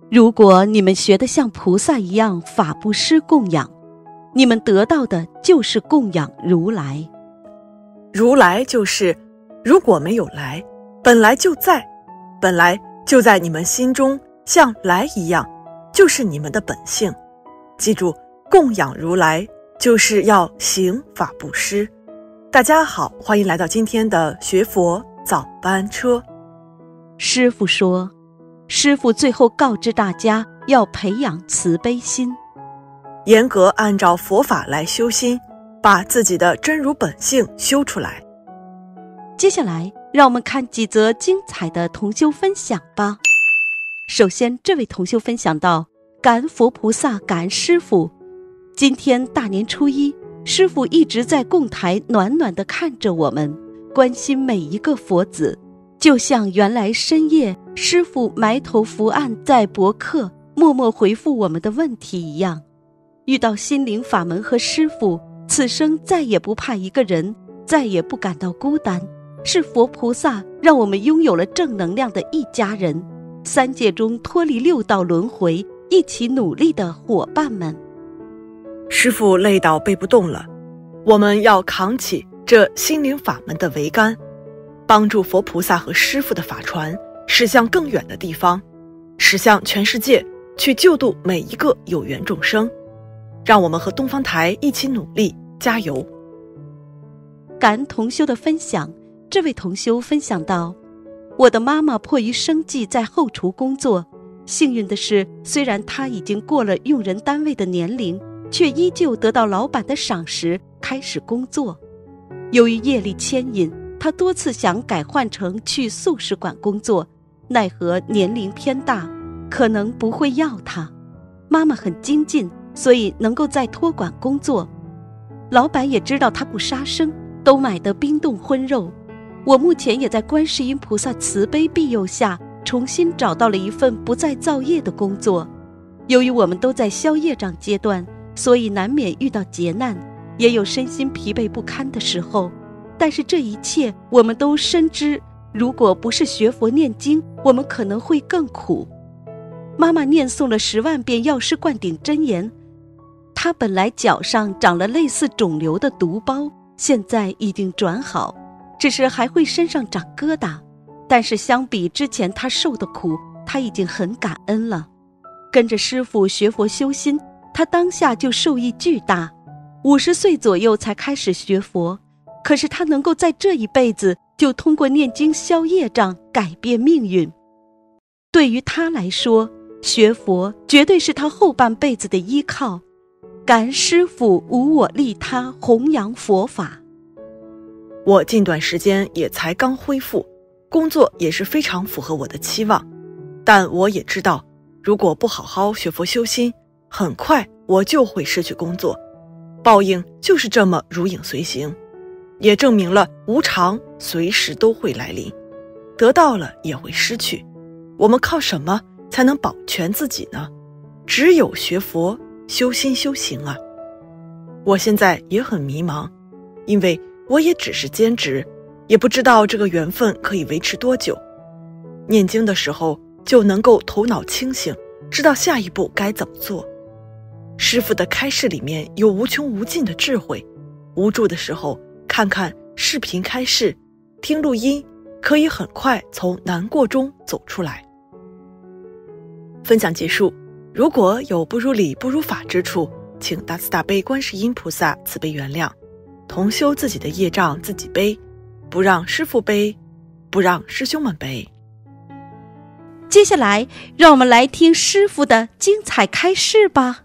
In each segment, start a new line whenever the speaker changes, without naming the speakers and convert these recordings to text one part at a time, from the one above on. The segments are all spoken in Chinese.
如果你们学得像菩萨一样法布施供养，你们得到的就是供养如来。
如来就是如果没有来，本来就在，本来就在你们心中，像来一样，就是你们的本性。记住，供养如来就是要行法布施。大家好，欢迎来到今天的学佛早班车。
师父说，师父最后告知大家要培养慈悲心，
严格按照佛法来修心，把自己的真如本性修出来。
接下来让我们看几则精彩的同修分享吧。首先，这位同修分享到，感恩佛菩萨，感恩师父。今天大年初一，师父一直在供台暖暖地看着我们，关心每一个佛子，就像原来深夜师父埋头伏案在博客默默回复我们的问题一样。遇到心灵法门和师父，此生再也不怕一个人，再也不感到孤单，是佛菩萨让我们拥有了正能量的一家人，三界中脱离六道轮回，一起努力的伙伴们。
师父累到背不动了，我们要扛起这心灵法门的桅杆，帮助佛菩萨和师父的法传驶向更远的地方，驶向全世界，去救度每一个有缘众生。让我们和东方台一起努力，加油！
感恩同修的分享，这位同修分享到，我的妈妈迫于生计在后厨工作，幸运的是，虽然她已经过了用人单位的年龄，却依旧得到老板的赏识，开始工作。由于业力牵引，她多次想改换成去素食馆工作，奈何年龄偏大，可能不会要她。妈妈很精进，所以能够在托管工作。老板也知道她不杀生，都买的冰冻荤肉。我目前也在观世音菩萨慈悲庇佑下，重新找到了一份不再造业的工作。由于我们都在消业障阶段，所以难免遇到劫难，也有身心疲惫不堪的时候。但是这一切我们都深知，如果不是学佛念经，我们可能会更苦。妈妈念诵了10万遍药师灌顶真言，她本来脚上长了类似肿瘤的毒包，现在已经转好，只是还会身上长疙瘩，但是相比之前她受的苦，她已经很感恩了。跟着师父学佛修心，她当下就受益巨大。50岁左右才开始学佛，可是她能够在这一辈子就通过念经消业障，改变命运。对于她来说，学佛绝对是她后半辈子的依靠。感恩师父无我利他，弘扬佛法。
我近段时间也才刚恢复，工作也是非常符合我的期望，但我也知道，如果不好好学佛修心，很快我就会失去工作。报应就是这么如影随形，也证明了无常随时都会来临，得到了也会失去。我们靠什么才能保全自己呢？只有学佛修心修行啊！我现在也很迷茫，因为我也只是兼职，也不知道这个缘分可以维持多久。念经的时候就能够头脑清醒，知道下一步该怎么做。师父的开示里面有无穷无尽的智慧，无助的时候看看视频开示，听录音，可以很快从难过中走出来。分享结束，如果有不如理不如法之处，请大慈大悲观世音菩萨慈悲原谅。同修自己的业障自己背，不让师父背，不让师兄们背。
接下来让我们来听师父的精彩开示吧。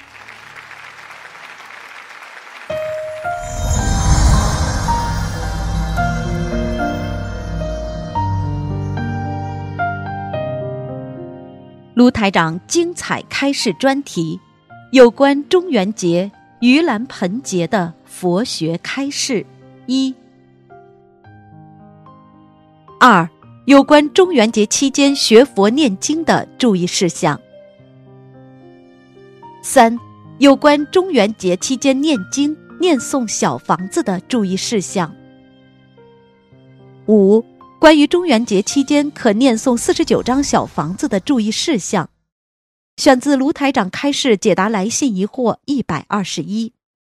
卢台长精彩开示专题，有关中元节盂兰盆节的佛学开示。1、2、有关中元节期间学佛念经的注意事项。3、有关中元节期间念经念诵小房子的注意事项。5、关于中元节期间可念诵49张小房子的注意事项。 选自卢台长开示解答来信疑惑121。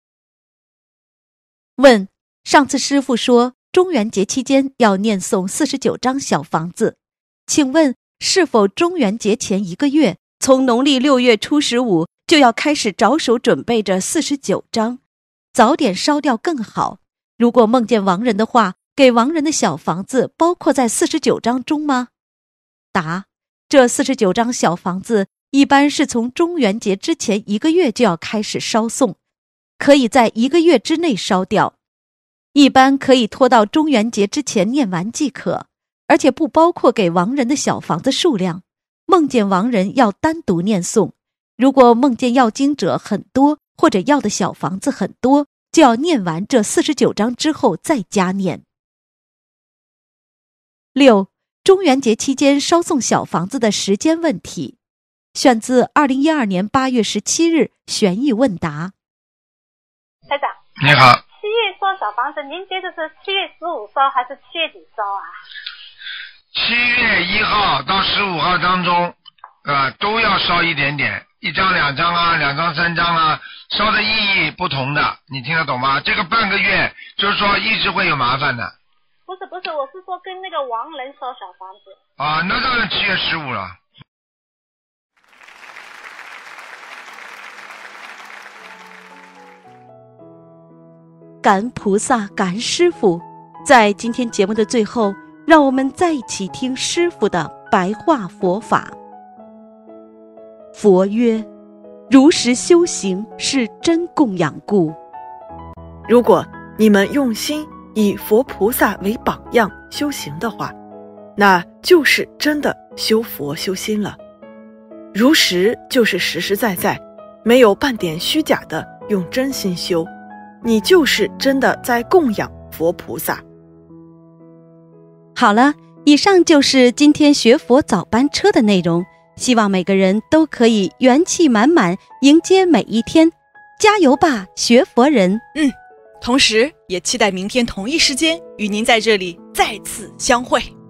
问：上次师父说中元节期间要念诵49张小房子，请问是否中元节前1个月，从农历6月初15就要开始着手准备着49张，早点烧掉更好？如果梦见亡人的话，给亡人的小房子包括在49张中吗？答：这49张小房子一般是从中元节之前1个月就要开始烧送，可以在1个月之内烧掉，一般可以拖到中元节之前念完即可，而且不包括给亡人的小房子数量。梦见亡人要单独念诵，如果梦见要经者很多，或者要的小房子很多，就要念完这49张之后再加念。6. 中元节期间烧送小房子的时间问题，选自2012年8月17日悬疑问答。
台长，
你好。
7月烧小房子，您觉得是7月15烧还是7月底烧啊
？7月1号到15号当中，都要烧一点点，1张2张啊，2张3张啊，烧的意义不同的，你听得懂吗？这个半个月就是说一直会有麻烦的。
不是，我是说跟那个亡人烧小房子。
啊，那当然7月15了。
感恩菩萨，感恩师父。在今天节目的最后，让我们再一起听师父的白话佛法。佛曰：如实修行是真供养故。
如果你们用心以佛菩萨为榜样修行的话，那就是真的修佛修心了。如实就是实实在在，没有半点虚假的用真心修，你就是真的在供养佛菩萨。
好了，以上就是今天学佛早班车的内容，希望每个人都可以元气满满迎接每一天，加油吧，学佛人！
同时也期待明天同一时间与您在这里再次相会。